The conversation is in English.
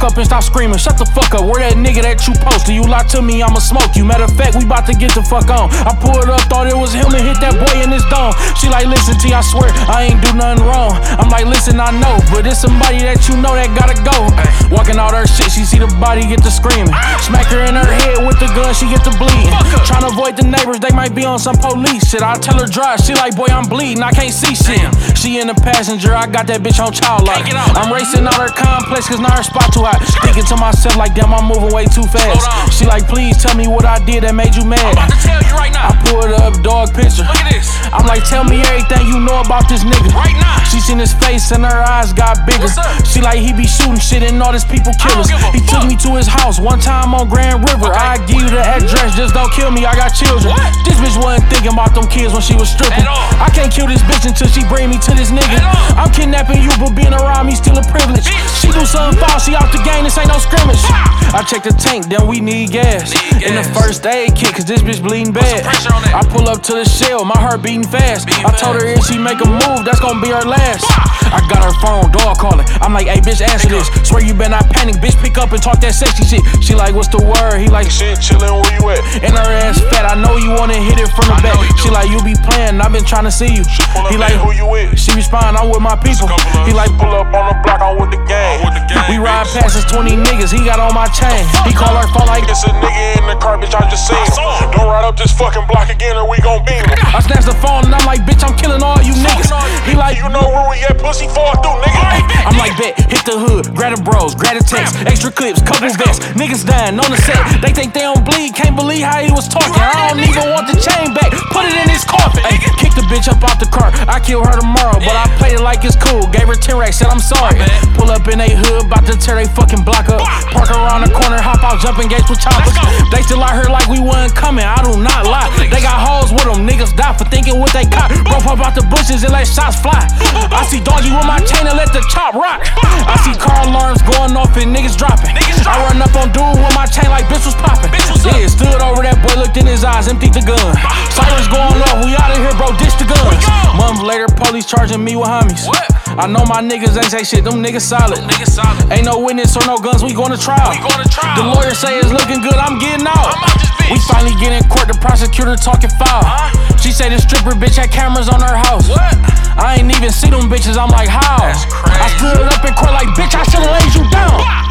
fuck up and stop screaming. Shut the fuck up. Where that nigga that you posted? You lie to me, I'ma smoke you. Matter of fact, we bout to get the fuck on. I pulled up, thought it was him and hit that boy in his dome. She like, listen T, I swear I ain't do nothing wrong. I'm like, listen, I know, but it's somebody that you know that gotta go. Walking out her shit, she see the body get to screaming. Smack her in her head with the gun, she get to bleeding. Tryna avoid the neighbors, they might be on some police shit. I tell her drive, she like, boy, I'm bleeding, I can't see shit. She in the passenger, I got that bitch on child lock. I'm racing out her complex, cause now her spot too hot. Thinking to myself like, damn, I'm moving way too fast. She like, please tell me what I did that made you mad. I'm about to tell you right now. I pulled up, dog picture. Look at this. I'm like, tell me everything you know about this nigga. Right now. She seen his face and her eyes got bigger. She like, he be shooting shit and all this people killers. He took me to his house one time on Grand River. I give you the address, just don't kill me, I got children. This bitch wasn't thinking about them kids when she was stripping. I can't kill this bitch until she bring me to this nigga. I'm kidnapping you, but being around me still a privilege. She do something foul, she out the game, this ain't no scrimmage. I check the tank, then we need gas. In the first aid kit, cause this bitch bleeding bad. I pull up to the shell, my heart beating fast. I told her if she make a move, that's gonna be her last. I got her phone, dog calling. I'm like, hey bitch, answer this. Swear you better not panic, bitch, pick up and talk that sexy shit. She like, what's the word? He like, shit, chillin', where you at? And her ass fat, I know you wanna hit it from the back. She like, you be playing, I've been trying to see you. He like, who you with? She respond, I'm with my people. He like, pull up on the block, I'm with the gang. We ride past his 20 niggas, he got on my chain. He call her phone like, it's a nigga in the car, bitch, I just seen him. Don't ride up this fucking block again or we gon' beam him. I snatch the phone and I'm like, bitch, I'm killing all you niggas. He like, you know where we at, pussy, fall through, nigga. I'm like, bet, hit the hood, grab the bros, grab the text, extra clips, couple vests, niggas dying on the set. They think they don't bleed, can't believe how he was talking. I don't even want the chain back, put it in his coffin. Ay, kick the bitch up out the car, I kill her tomorrow, but I played it like it's cool. Gave her 10 racks, said I'm sorry. Pull up in they hood, bout to tear they fucking block up. Park around the corner, hop out, jumping gates with choppers. They still out here like we wasn't coming, I do not lie. They got hoes with them, niggas die for thinking what they got. Bro, pop out the bushes and let shots fly. I see doggy with my chain and let the chop rock. I see car alarms going off and niggas dropping. I run up on dude with my chain like bitch was popping. Yeah, stood over that boy, looked in his eyes, emptied the gun. Sirens going off, we out of here, bro, ditch the guns. Months later, police charging me with homies. I know my niggas ain't say shit, them niggas solid. Ain't no witness or no guns, we going to trial. The lawyer say it's looking good, I'm getting out. We finally get in court, the prosecutor talking foul. She say the stripper bitch had cameras on her house. I ain't even see them bitches, I'm like, how? I stood up in court like, bitch, I should've laid you down.